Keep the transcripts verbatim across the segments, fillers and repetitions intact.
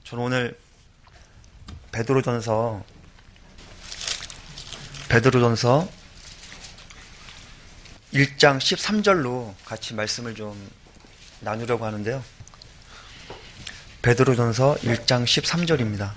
저는 오늘 베드로전서 베드로전서 일 장 십삼 절로 같이 말씀을 좀 나누려고 하는데요. 베드로전서 일 장 십삼 절입니다.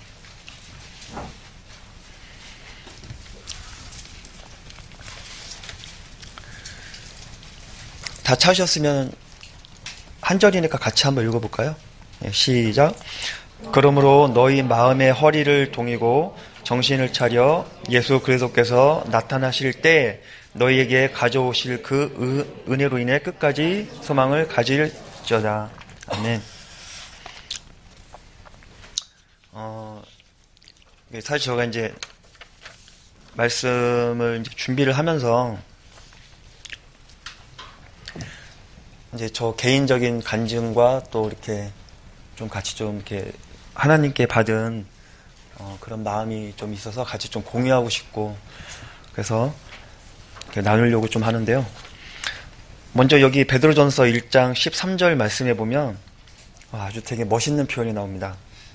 다 찾으셨으면 한 절이니까 같이 한번 읽어볼까요? 시작. 그러므로 너희 마음의 허리를 동이고 정신을 차려 예수 그리스도께서 나타나실 때 너희에게 가져오실 그 은혜로 인해 끝까지 소망을 가질지어다. 아멘. 어, 사실 제가 이제 말씀을 이제 준비를 하면서 이제 저 개인적인 간증과 또 이렇게 좀 같이 좀 이렇게 하나님께 받은 어 그런 마음이 좀 있어서 같이 좀 공유하고 싶고 그래서 이렇게 나누려고 좀 하는데요. 먼저 여기 베드로전서 일 장 십삼 절 말씀해 보면 아주 되게 멋있는 표현이 나옵니다.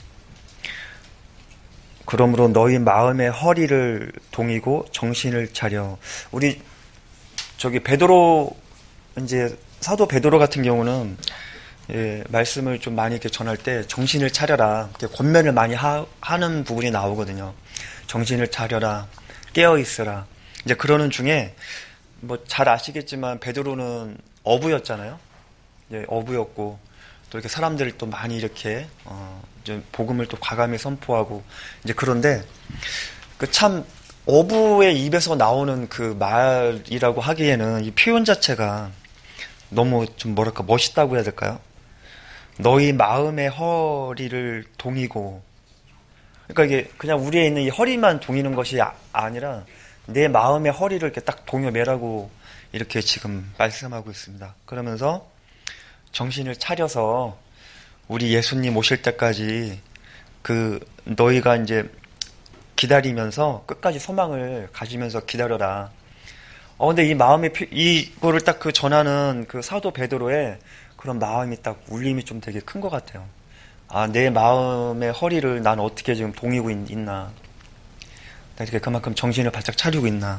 그러므로 너희 마음의 허리를 동이고 정신을 차려. 우리 저기 베드로 이제 사도 베드로 같은 경우는 예, 말씀을 좀 많이 이렇게 전할 때 정신을 차려라 이렇게 권면을 많이 하, 하는 부분이 나오거든요. 정신을 차려라, 깨어 있으라. 이제 그러는 중에 뭐 잘 아시겠지만 베드로는 어부였잖아요. 예, 어부였고 또 이렇게 사람들을 또 많이 이렇게 어, 이제 복음을 또 과감히 선포하고 이제 그런데 그 참 어부의 입에서 나오는 그 말이라고 하기에는 이 표현 자체가 너무 좀 뭐랄까 멋있다고 해야 될까요? 너희 마음의 허리를 동이고, 그러니까 이게 그냥 우리에 있는 이 허리만 동이는 것이 아, 아니라 내 마음의 허리를 이렇게 딱 동여매라고 이렇게 지금 말씀하고 있습니다. 그러면서 정신을 차려서 우리 예수님 오실 때까지 그 너희가 이제 기다리면서 끝까지 소망을 가지면서 기다려라. 어, 근데 이 마음의, 이거를 딱 그 전하는 그 사도 베드로의 그런 마음이 딱 울림이 좀 되게 큰 것 같아요. 아, 내 마음의 허리를 난 어떻게 지금 동이고 있, 있나. 이렇게 그만큼 정신을 바짝 차리고 있나.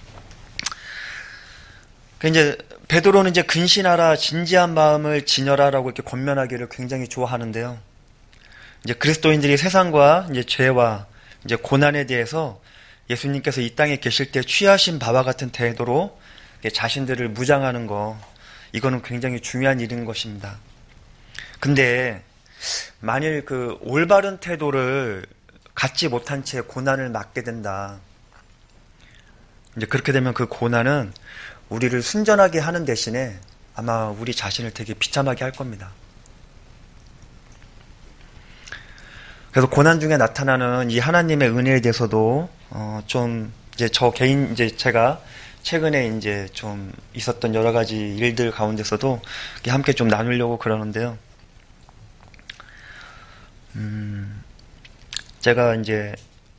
그 이제, 베드로는 이제 근신하라, 진지한 마음을 지녀라라고 이렇게 권면하기를 굉장히 좋아하는데요. 이제 그리스도인들이 세상과 이제 죄와 이제 고난에 대해서 예수님께서 이 땅에 계실 때 취하신 바와 같은 태도로 자신들을 무장하는 거, 이거는 굉장히 중요한 일인 것입니다. 근데 만일 그 올바른 태도를 갖지 못한 채 고난을 맞게 된다. 이제 그렇게 되면 그 고난은 우리를 순전하게 하는 대신에 아마 우리 자신을 되게 비참하게 할 겁니다. 그래서 고난 중에 나타나는 이 하나님의 은혜에 대해서도 어 좀 이제 저 개인 이제 제가 최근에 이제 좀 있었던 여러 가지 일들 가운데서도 함께 좀 나누려고 그러는데요. 음, 제가 이제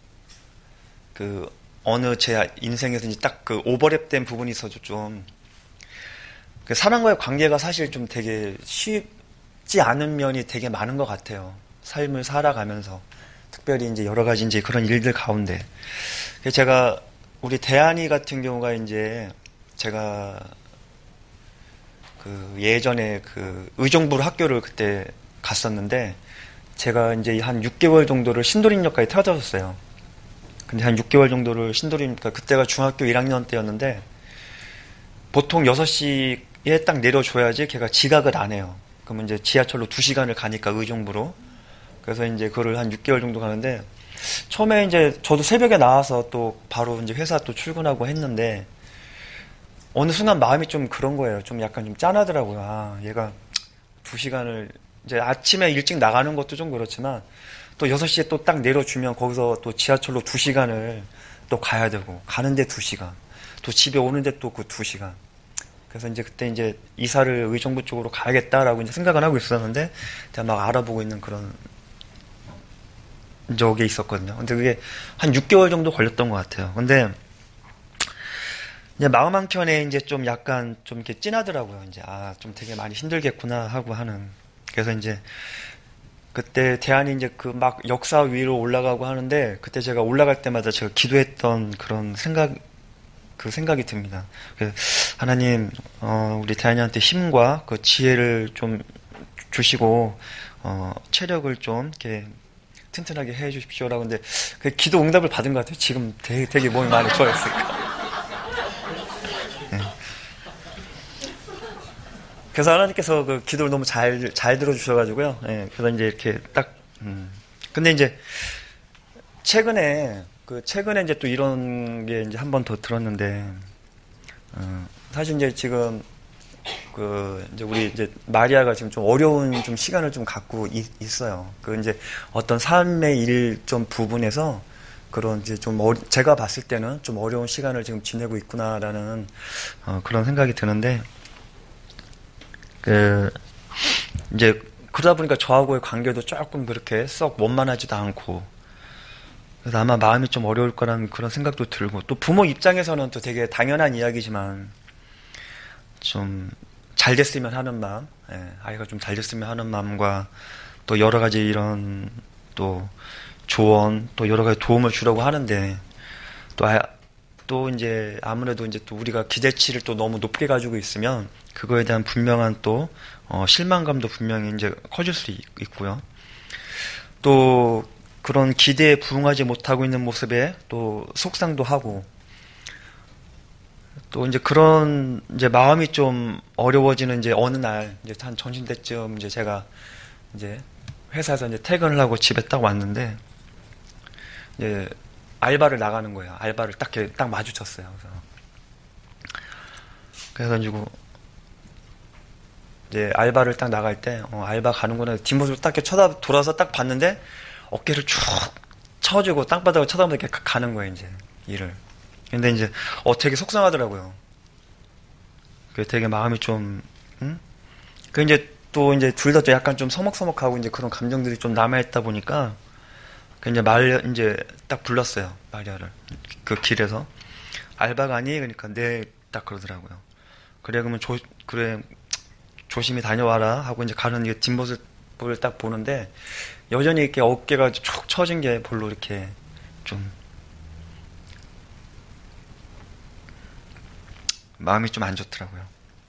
그 어느 제 인생에서 이제 딱 그 오버랩된 부분이 있어서 좀 그 사람과의 관계가 사실 좀 되게 쉽지 않은 면이 되게 많은 것 같아요. 삶을 살아가면서 특별히 이제 여러 가지 이제 그런 일들 가운데 제가 우리 대한이 같은 경우가 이제 제가 그 예전에 그 의정부로 학교를 그때 갔었는데 제가 이제 한 육 개월 정도를 신도림역까지 태워다 줬어요. 근데 한 육 개월 정도를 신도림역, 그때가 중학교 일 학년 때였는데 보통 여섯 시에 딱 내려줘야지 걔가 지각을 안 해요. 그러면 이제 지하철로 두 시간을 가니까 의정부로. 그래서 이제 그거를 한 육 개월 정도 가는데 처음에 이제 저도 새벽에 나와서 또 바로 이제 회사 또 출근하고 했는데 어느 순간 마음이 좀 그런 거예요. 좀 약간 좀 짠하더라고요. 아, 얘가 두 시간을 이제 아침에 일찍 나가는 것도 좀 그렇지만 또 여섯 시에 또 딱 내려주면 거기서 또 지하철로 두 시간을 또 가야 되고 가는데 두 시간 또 집에 오는데 또 그 두 시간 그래서 이제 그때 이제 이사를 의정부 쪽으로 가야겠다라고 이제 생각을 하고 있었는데 제가 막 알아보고 있는 그런 적이 있었거든요. 근데 그게 한 육 개월 정도 걸렸던 것 같아요. 근데 이제 마음 한켠에 이제 좀 약간 좀 이렇게 찐하더라고요. 이제 아, 좀 되게 많이 힘들겠구나 하고 하는. 그래서 이제 그때 대안이 이제 그 막 역사 위로 올라가고 하는데 그때 제가 올라갈 때마다 제가 기도했던 그런 생각 그 생각이 듭니다. 그래서 하나님 어, 우리 대안이한테 힘과 그 지혜를 좀 주시고 어, 체력을 좀 이렇게 튼튼하게 해 주십시오라고. 근데 그 기도 응답을 받은 것 같아요. 지금 되게, 되게 몸이 많이 좋아졌으니까. 네. 그래서 하나님께서 그 기도를 너무 잘, 잘 들어주셔가지고요. 네. 그래서 이제 이렇게 딱, 음. 근데 이제 최근에, 그 최근에 이제 또 이런 게 이제 한 번 더 들었는데, 어, 사실 이제 지금 그 이제 우리 이제 마리아가 지금 좀 어려운 좀 시간을 좀 갖고 있, 있어요. 그 이제 어떤 삶의 일 좀 부분에서 그런 이제 좀 어, 제가 봤을 때는 좀 어려운 시간을 지금 지내고 있구나라는 어, 그런 생각이 드는데 그 이제 그러다 보니까 저하고의 관계도 조금 그렇게 썩 원만하지도 않고 그래서 아마 마음이 좀 어려울 거라는 그런 생각도 들고 또 부모 입장에서는 또 되게 당연한 이야기지만 좀 잘 됐으면 하는 마음, 예, 아이가 좀 잘 됐으면 하는 마음과 또 여러 가지 이런 또 조언, 또 여러 가지 도움을 주려고 하는데 또, 아, 또 이제 아무래도 이제 또 우리가 기대치를 또 너무 높게 가지고 있으면 그거에 대한 분명한 또 어, 실망감도 분명히 이제 커질 수 있, 있고요. 또 그런 기대에 부응하지 못하고 있는 모습에 또 속상도 하고 또 이제 그런 이제 마음이 좀 어려워지는 이제 어느 날 이제 한 점심 때쯤 이제 제가 이제 회사에서 이제 퇴근을 하고 집에 딱 왔는데 이제 알바를 나가는 거예요. 알바를 딱 이렇게 딱 마주쳤어요. 그래서 그래가지고 이제 알바를 딱 나갈 때 어, 알바 가는구나 뒷모습을 딱 이렇게 쳐다 돌아서 딱 봤는데 어깨를 쭉 쳐주고 땅바닥을 쳐다보면서 이렇게 가는 거예요. 이제 일을. 근데 이제 어 되게 속상하더라고요. 그 되게 마음이 좀, 응? 그 이제 또 이제 둘 다 약간 좀 서먹서먹하고 이제 그런 감정들이 좀 남아있다 보니까 그 이제 말 이제 딱 불렀어요. 마리아를 그 길에서 알바가 아니 그러니까 네 딱 그러더라고요. 그래 그러면 조 그래 조심히 다녀와라 하고 이제 가는 이 뒷모습을 딱 보는데 여전히 이렇게 어깨가 쭉 처진 게 별로 이렇게 좀 마음이 좀 안 좋더라고요.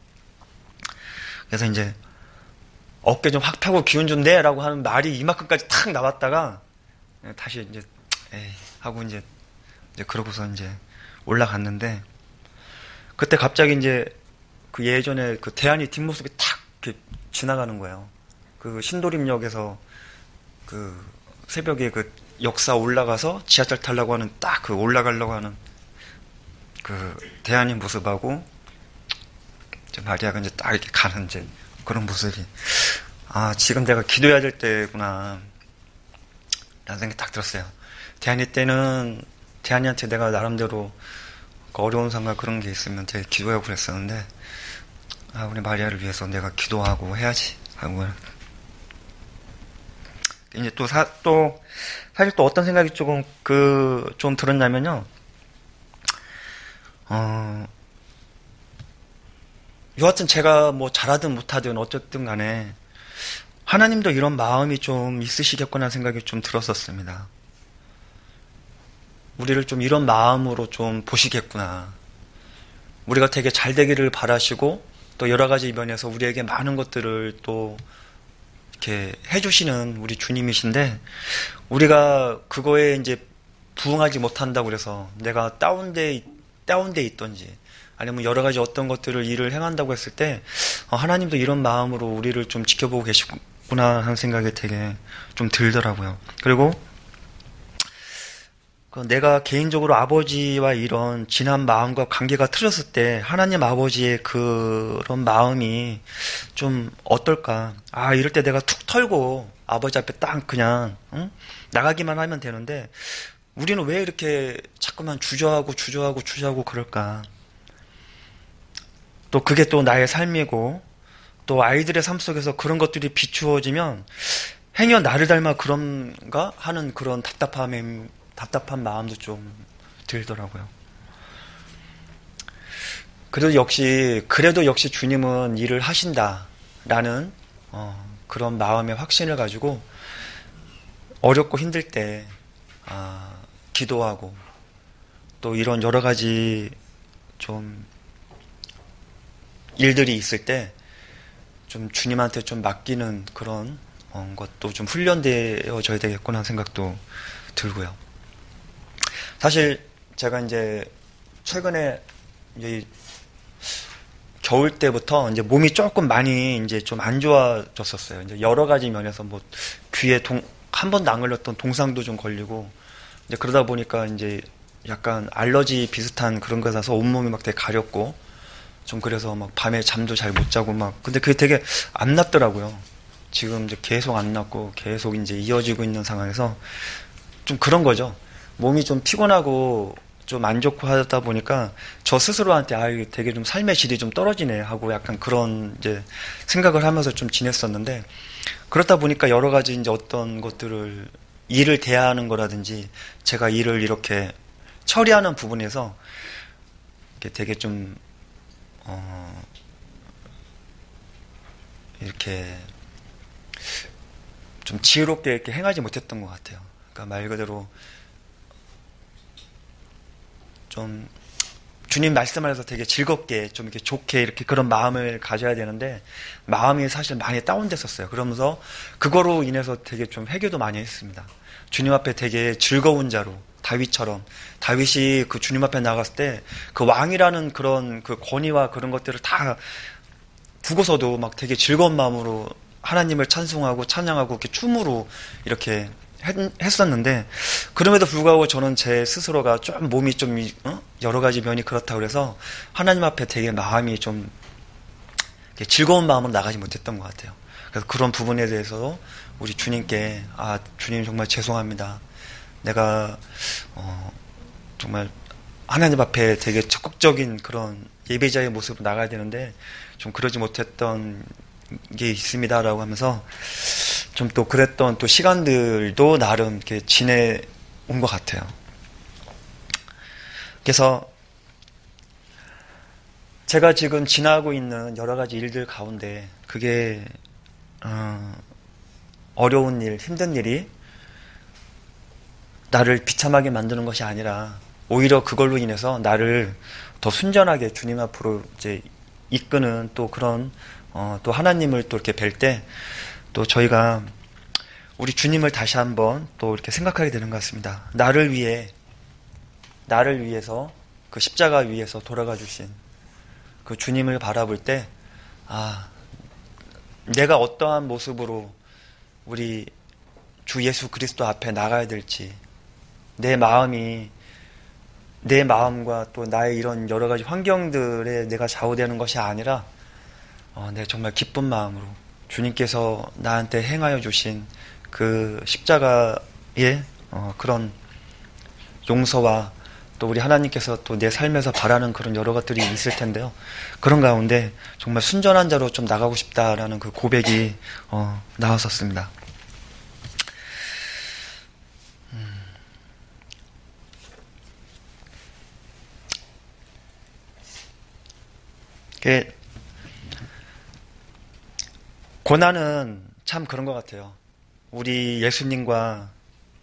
그래서 이제 어깨 좀 확 펴고 기운 좀 내라고 하는 말이 이만큼까지 탁 나왔다가 다시 이제 에이 하고 이제 이제 그러고서 이제 올라갔는데 그때 갑자기 이제 그 예전에 그 대안이 뒷모습이 탁 이렇게 지나가는 거예요. 그 신도림역에서 그 새벽에 그 역사 올라가서 지하철 타려고 하는 딱 그 올라가려고 하는 그 대안의 모습하고 이제 마리아가 이제 딱 이렇게 가는 이제 그런 모습이 아 지금 내가 기도해야 될 때구나 라는 생각이 딱 들었어요. 대안이 때는 대안이한테 내가 나름대로 어려운 상황 그런 게 있으면 되게 기도하고 그랬었는데 아 우리 마리아를 위해서 내가 기도하고 해야지 하고 이제 또 사 또 사실 또 어떤 생각이 조금 그 좀 들었냐면요. 어, 여하튼 제가 뭐 잘하든 못하든 어쨌든 간에 하나님도 이런 마음이 좀 있으시겠구나 생각이 좀 들었었습니다. 우리를 좀 이런 마음으로 좀 보시겠구나. 우리가 되게 잘 되기를 바라시고 또 여러 가지 면에서 우리에게 많은 것들을 또 이렇게 해주시는 우리 주님이신데 우리가 그거에 이제 부응하지 못한다고 그래서 내가 다운돼 다운돼 있던지 아니면 여러 가지 어떤 것들을 일을 행한다고 했을 때 어, 하나님도 이런 마음으로 우리를 좀 지켜보고 계시구나 하는 생각이 되게 좀 들더라고요. 그리고 그 내가 개인적으로 아버지와 이런 진한 마음과 관계가 틀어졌을 때 하나님 아버지의 그런 마음이 좀 어떨까. 아 이럴 때 내가 툭 털고 아버지 앞에 딱 그냥 응? 나가기만 하면 되는데 우리는 왜 이렇게 자꾸만 주저하고 주저하고 주저하고 그럴까? 또 그게 또 나의 삶이고 또 아이들의 삶 속에서 그런 것들이 비추어지면 행여 나를 닮아 그런가 하는 그런 답답함, 답답한 마음도 좀 들더라고요. 그래도 역시 그래도 역시 주님은 일을 하신다라는 어, 그런 마음의 확신을 가지고 어렵고 힘들 때 아, 기도하고 또 이런 여러 가지 좀 일들이 있을 때 좀 주님한테 좀 맡기는 그런 어, 것도 좀 훈련되어져야 되겠구나 하는 생각도 들고요. 사실 제가 이제 최근에 이제 겨울 때부터 이제 몸이 조금 많이 이제 좀 안 좋아졌었어요. 이제 여러 가지 면에서 뭐 귀에 동, 한 번도 안 걸렸던 동상도 좀 걸리고 이제 그러다 보니까 이제 약간 알러지 비슷한 그런 거라서 온몸이 막 되게 가렵고 좀 그래서 막 밤에 잠도 잘 못 자고 막 근데 그게 되게 안 낫더라고요. 지금 이제 계속 안 낫고 계속 이제 이어지고 있는 상황에서 좀 그런 거죠. 몸이 좀 피곤하고 좀 안 좋고 하다 보니까 저 스스로한테 아 이게 되게 좀 삶의 질이 좀 떨어지네 하고 약간 그런 이제 생각을 하면서 좀 지냈었는데 그렇다 보니까 여러 가지 이제 어떤 것들을 일을 대하는 거라든지 제가 일을 이렇게 처리하는 부분에서 이렇게 되게 좀 어 이렇게 좀 지혜롭게 이렇게 행하지 못했던 것 같아요. 그러니까 말 그대로 좀 주님 말씀을 해서 되게 즐겁게 좀 이렇게 좋게 이렇게 그런 마음을 가져야 되는데 마음이 사실 많이 다운됐었어요. 그러면서 그거로 인해서 되게 좀 회개도 많이 했습니다. 주님 앞에 되게 즐거운 자로 다윗처럼 다윗이 그 주님 앞에 나갔을 때 그 왕이라는 그런 그 권위와 그런 것들을 다 두고서도 막 되게 즐거운 마음으로 하나님을 찬송하고 찬양하고 이렇게 춤으로 이렇게 했었는데 그럼에도 불구하고 저는 제 스스로가 좀 몸이 좀 어? 여러 가지 면이 그렇다고 그래서 하나님 앞에 되게 마음이 좀 즐거운 마음으로 나가지 못했던 것 같아요. 그래서 그런 부분에 대해서도 우리 주님께 아 주님 정말 죄송합니다. 내가 어, 정말 하나님 앞에 되게 적극적인 그런 예배자의 모습으로 나가야 되는데 좀 그러지 못했던 게 있습니다라고 하면서 좀 또 그랬던 또 시간들도 나름 이렇게 지내온 것 같아요. 그래서 제가 지금 지나고 있는 여러 가지 일들 가운데 그게 어, 어려운 일, 힘든 일이 나를 비참하게 만드는 것이 아니라 오히려 그걸로 인해서 나를 더 순전하게 주님 앞으로 이제 이끄는 또 그런 어, 또 하나님을 또 이렇게 뵐 때 또 저희가 우리 주님을 다시 한번 또 이렇게 생각하게 되는 것 같습니다. 나를 위해 나를 위해서 그 십자가 위에서 돌아가 주신 그 주님을 바라볼 때 아, 내가 어떠한 모습으로 우리 주 예수 그리스도 앞에 나가야 될지 내 마음이 내 마음과 또 나의 이런 여러 가지 환경들에 내가 좌우되는 것이 아니라 어, 내가 정말 기쁜 마음으로 주님께서 나한테 행하여 주신 그 십자가의 어, 그런 용서와 또 우리 하나님께서 또 내 삶에서 바라는 그런 여러 것들이 있을 텐데요. 그런 가운데 정말 순전한 자로 좀 나가고 싶다라는 그 고백이 어, 나왔었습니다. 음. 그 고난은 참 그런 것 같아요. 우리 예수님과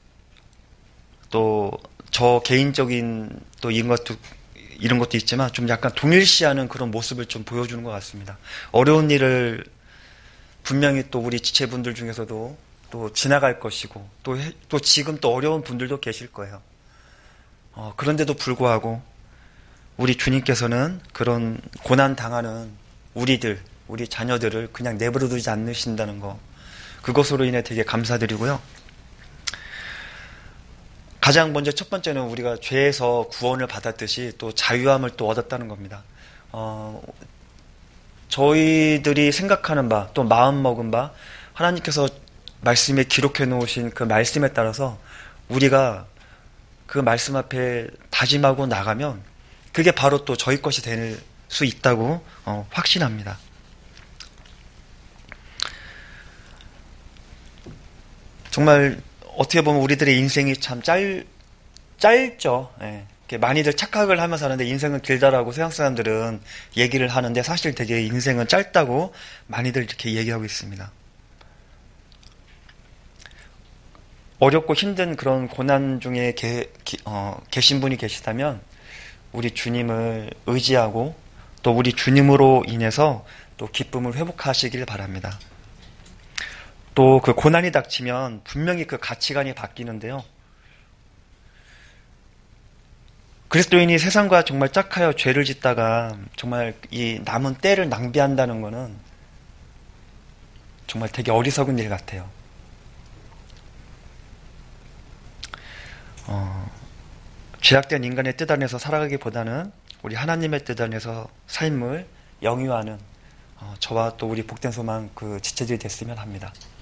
또 저 개인적인 또 이런 것도 이런 것도 있지만 좀 약간 동일시하는 그런 모습을 좀 보여주는 것 같습니다. 어려운 일을 분명히 또 우리 지체분들 중에서도 또 지나갈 것이고 또, 또 지금 또 어려운 분들도 계실 거예요. 어, 그런데도 불구하고 우리 주님께서는 그런 고난 당하는 우리들, 우리 자녀들을 그냥 내버려 두지 않으신다는 거, 그것으로 인해 되게 감사드리고요. 가장 먼저 첫 번째는 우리가 죄에서 구원을 받았듯이 또 자유함을 또 얻었다는 겁니다. 어, 저희들이 생각하는 바, 또 마음 먹은 바, 하나님께서 말씀에 기록해 놓으신 그 말씀에 따라서 우리가 그 말씀 앞에 다짐하고 나가면 그게 바로 또 저희 것이 될 수 있다고 어, 확신합니다. 정말 어떻게 보면 우리들의 인생이 참 짧, 짧죠. 예. 많이들 착각을 하면서 하는데 인생은 길다라고 세상 사람들은 얘기를 하는데 사실 되게 인생은 짧다고 많이들 이렇게 얘기하고 있습니다. 어렵고 힘든 그런 고난 중에 계, 어, 계신 분이 계시다면 우리 주님을 의지하고 또 우리 주님으로 인해서 또 기쁨을 회복하시길 바랍니다. 또 그 고난이 닥치면 분명히 그 가치관이 바뀌는데요. 그리스도인이 세상과 정말 짝하여 죄를 짓다가 정말 이 남은 때를 낭비한다는 것은 정말 되게 어리석은 일 같아요. 어, 죄악된 인간의 뜻 안에서 살아가기보다는 우리 하나님의 뜻 안에서 삶을 영위하는 어, 저와 또 우리 복된 소망 그 지체들이 됐으면 합니다.